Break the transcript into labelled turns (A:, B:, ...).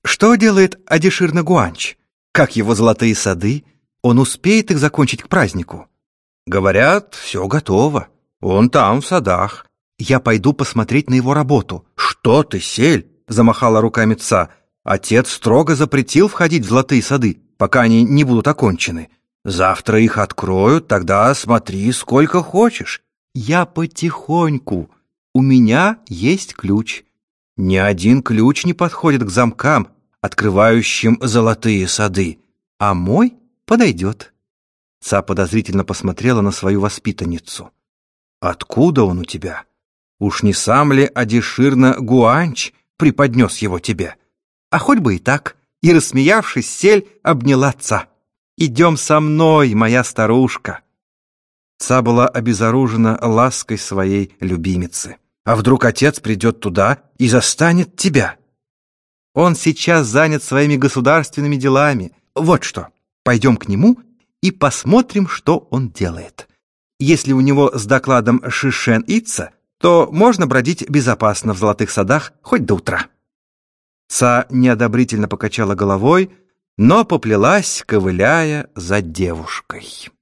A: Что делает Адишир Нагуанч? Как его золотые сады? Он успеет их закончить к празднику? Говорят, все готово. Он там, в садах. Я пойду посмотреть на его работу. Что ты, Сель? Замахала руками Ца. Отец строго запретил входить в золотые сады, пока они не будут окончены. Завтра их откроют, тогда смотри сколько хочешь. Я потихоньку. У меня есть ключ. Ни один ключ не подходит к замкам, открывающим золотые сады, а мой подойдет. Ца подозрительно посмотрела на свою воспитанницу. Откуда он у тебя? Уж не сам ли Адишир Нагуанч преподнес его тебе? А хоть бы и так. И, рассмеявшись, Сель обняла Ца. «Идем со мной, моя старушка». Ца была обезоружена лаской своей любимицы. А вдруг отец придет туда и застанет тебя? Он сейчас занят своими государственными делами. Вот что, пойдем к нему и посмотрим, что он делает. Если у него с докладом Шишен-Ица, то можно бродить безопасно в золотых садах хоть до утра. Ца неодобрительно покачала головой, но поплелась, ковыляя за девушкой.